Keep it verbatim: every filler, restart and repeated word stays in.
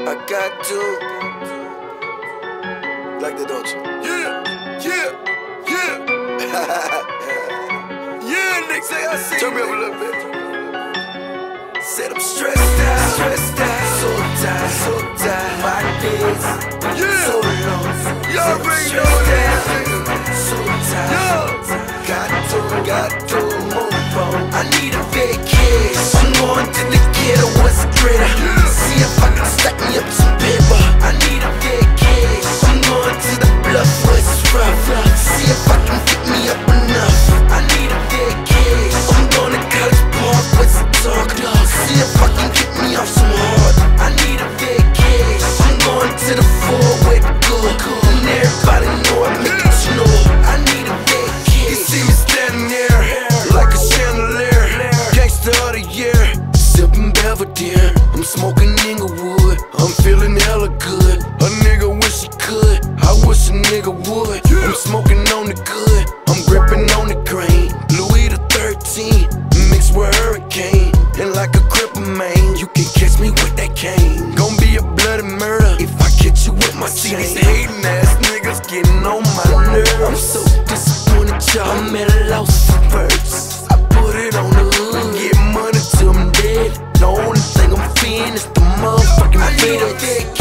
I got to. Like that, don't you? Yeah, yeah, yeah. Yeah, nigga. Say I see. Turn me up a little bit. Said I'm stressed out, stressed out, so tired, so tired. My days, yeah, so long. Y'all already know that. So tired, got to, got to move on. I need a vacation. I'm going to the ghetto, what's greater? Yeah. See if I can stack me up some paper. I need a vacation. I'm going to the bluff where it's rough. See if I can pick me up enough. I need a vacation. I'm going to College Park with some talk. See if I can get me off some hard. I need a vacation. I'm going to the floor with the good. And everybody know I make it snow. I need a vacation. You see me standing there like a chandelier. Gangsta of the year, sipping Belvedere. I'm smoking Inglewood, I'm feeling hella good. A nigga wish he could, I wish a nigga would. I'm smoking on the good, I'm gripping on the grain. Louis the thirteenth, mixed with Hurricane. And like a cripple, man, you can catch me with that cane. Gon' be a bloody murder if I catch you with my chain. These hating ass niggas getting on my nerves. I'm so disappointed, y'all. I'm at a loss for words. I put it on the hood, get money till I'm dead. The only thing I'm feeling is the motherfucking feds.